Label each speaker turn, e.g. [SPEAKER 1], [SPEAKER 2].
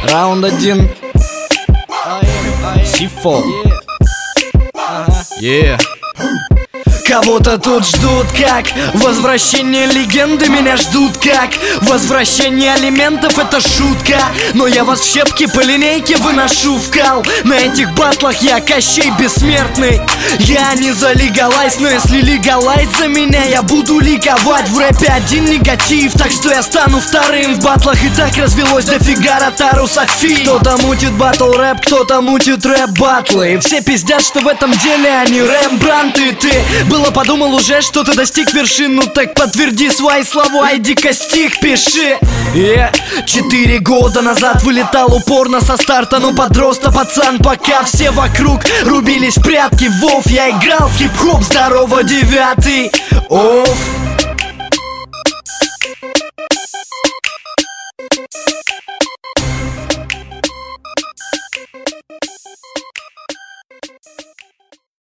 [SPEAKER 1] Раунд 1. Сифо. Кого-то тут ждут как возвращение легенды, меня ждут как возвращение алиментов, это шутка. Но я вас в щепки по линейке выношу в кал. На этих батлах я Кощей бессмертный. Я не за легалайз, но если легалайз за меня, я буду ликовать. В рэпе один негатив, так что я стану вторым. В батлах и так развелось дофига Ротару Софи. Кто-то мутит батл рэп, кто-то мутит рэп батлы. И все пиздят, что в этом деле они Рембрандт. И ты подумал уже, что ты достиг вершин. Ну так подтверди свои слова, иди-ка стих пиши. 4 года назад вылетал упорно со старта, но подрос-то пацан, пока все вокруг рубились в прятки. Вов, я играл в хип-хоп, здорово, 9-й. Оф.